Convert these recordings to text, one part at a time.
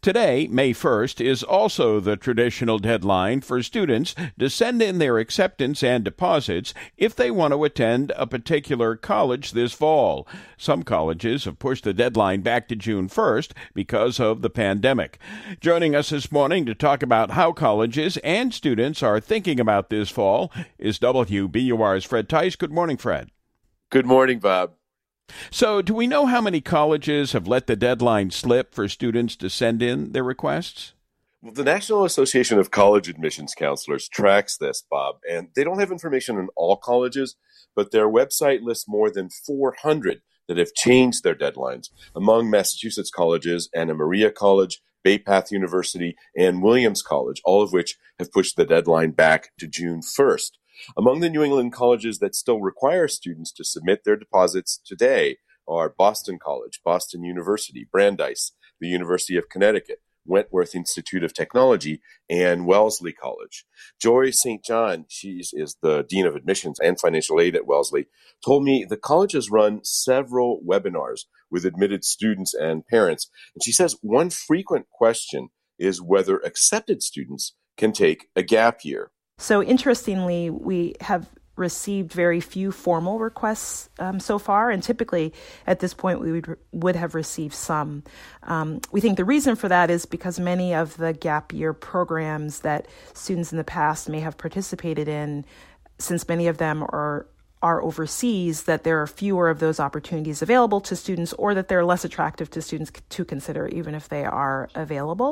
Today, May 1st, is also the traditional deadline for students to send in their acceptance and deposits if they want to attend a particular college this fall. Some colleges have pushed the deadline back to June 1st because of the pandemic. Joining us this morning to talk about how colleges and students are thinking about this fall is WBUR's Fred Tice. Good morning, Fred. Good morning, Bob. So, do we know how many colleges have let the deadline slip for students to send in their requests? Well, the National Association of College Admissions Counselors tracks this, Bob, and they don't have information on all colleges, but their website lists more than 400 that have changed their deadlines among Massachusetts colleges, Anna Maria College, Bay Path University, and Williams College, all of which have pushed the deadline back to June 1st. Among the New England colleges that still require students to submit their deposits today are Boston College, Boston University, Brandeis, the University of Connecticut, Wentworth Institute of Technology, and Wellesley College. Joy St. John, she is the Dean of Admissions and Financial Aid at Wellesley, told me the college has run several webinars with admitted students and parents. And she says one frequent question is whether accepted students can take a gap year. So interestingly, we have received very few formal requests so far, and typically at this point we would have received some. We think the reason for that is because many of the gap year programs that students in the past may have participated in, since many of them are overseas, that there are fewer of those opportunities available to students, or that they're less attractive to students to consider even if they are available.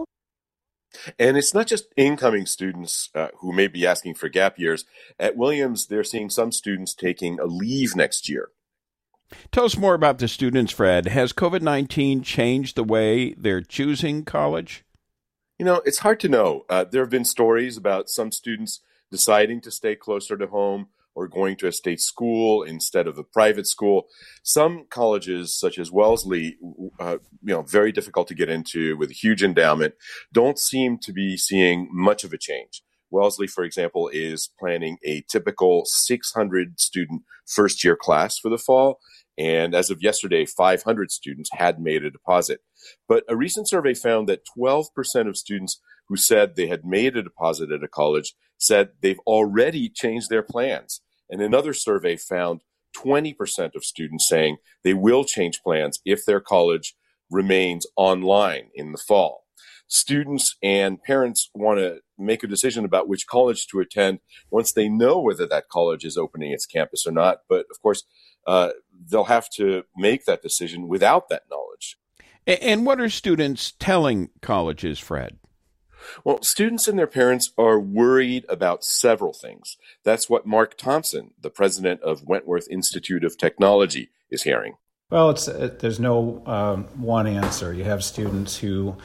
And it's not just incoming students who may be asking for gap years. At Williams, they're seeing some students taking a leave next year. Tell us more about the students, Fred. Has COVID-19 changed the way they're choosing college? You know, it's hard to know. There have been stories about some students deciding to stay closer to home or going to a state school instead of a private school. Some colleges, such as Wellesley, very difficult to get into with a huge endowment, don't seem to be seeing much of a change. Wellesley, for example, is planning a typical 600-student first-year class for the fall. And as of yesterday, 500 students had made a deposit. But a recent survey found that 12% of students who said they had made a deposit at a college said they've already changed their plans. And another survey found 20% of students saying they will change plans if their college remains online in the fall. Students and parents want to make a decision about which college to attend once they know whether that college is opening its campus or not. But of course, they'll have to make that decision without that knowledge. And what are students telling colleges, Fred? Well, students and their parents are worried about several things. That's what Mark Thompson, the president of Wentworth Institute of Technology, is hearing. Well, there's no one answer. You have students who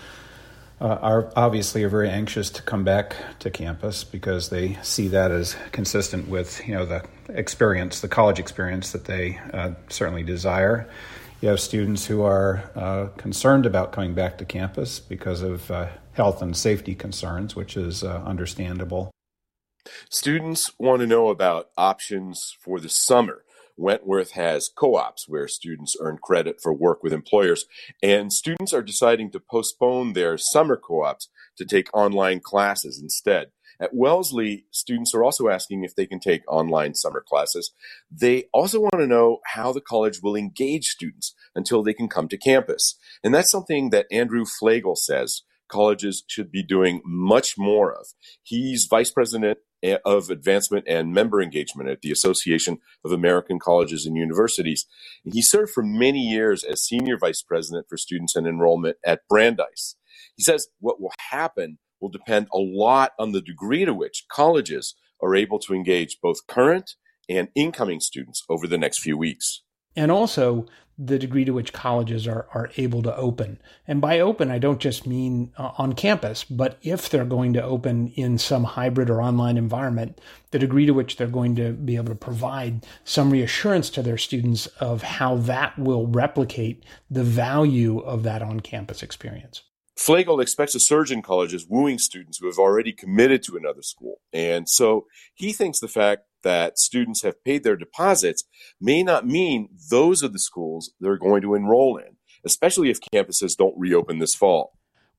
are very anxious to come back to campus because they see that as consistent with the experience, the college experience that they certainly desire. You have students who are concerned about coming back to campus because of health and safety concerns, which is understandable. Students want to know about options for the summer. Wentworth has co-ops where students earn credit for work with employers, and students are deciding to postpone their summer co-ops to take online classes instead. At Wellesley, students are also asking if they can take online summer classes. They also want to know how the college will engage students until they can come to campus. And that's something that Andrew Flagel says colleges should be doing much more of. He's vice president of advancement and member engagement at the Association of American Colleges and Universities. He served for many years as senior vice president for students and enrollment at Brandeis. He says what will happen will depend a lot on the degree to which colleges are able to engage both current and incoming students over the next few weeks. And also the degree to which colleges are able to open. And by open, I don't just mean on campus, but if they're going to open in some hybrid or online environment, the degree to which they're going to be able to provide some reassurance to their students of how that will replicate the value of that on-campus experience. Flagel expects a surge in colleges wooing students who have already committed to another school. And so he thinks the fact that students have paid their deposits may not mean those are the schools they're going to enroll in, especially if campuses don't reopen this fall.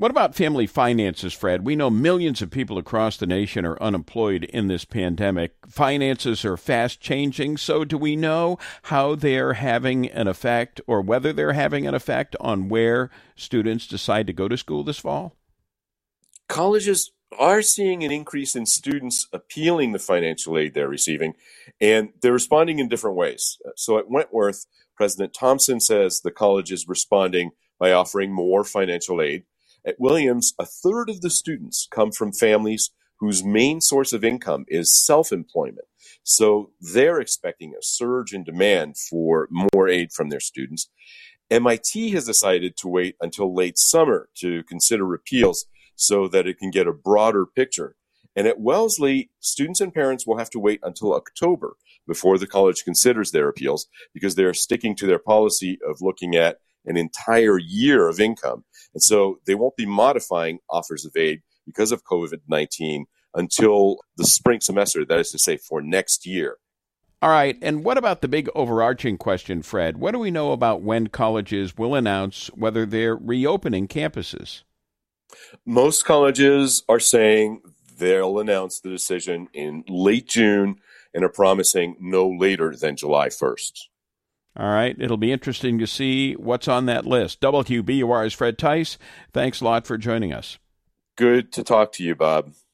What about family finances, Fred? We know millions of people across the nation are unemployed in this pandemic. Finances are fast changing, so do we know how they're having an effect or whether they're having an effect on where students decide to go to school this fall? Colleges are seeing an increase in students appealing the financial aid they're receiving, and they're responding in different ways. So at Wentworth, President Thompson says the college is responding by offering more financial aid. At Williams, a third of the students come from families whose main source of income is self-employment. So they're expecting a surge in demand for more aid from their students. MIT has decided to wait until late summer to consider appeals so that it can get a broader picture. And at Wellesley, students and parents will have to wait until October before the college considers their appeals because they're sticking to their policy of looking at an entire year of income. And so they won't be modifying offers of aid because of COVID-19 until the spring semester, that is to say, for next year. All right. And what about the big overarching question, Fred? What do we know about when colleges will announce whether they're reopening campuses? Most colleges are saying they'll announce the decision in late June and are promising no later than July 1st. All right. It'll be interesting to see what's on that list. WBUR's Fred Tice, thanks a lot for joining us. Good to talk to you, Bob.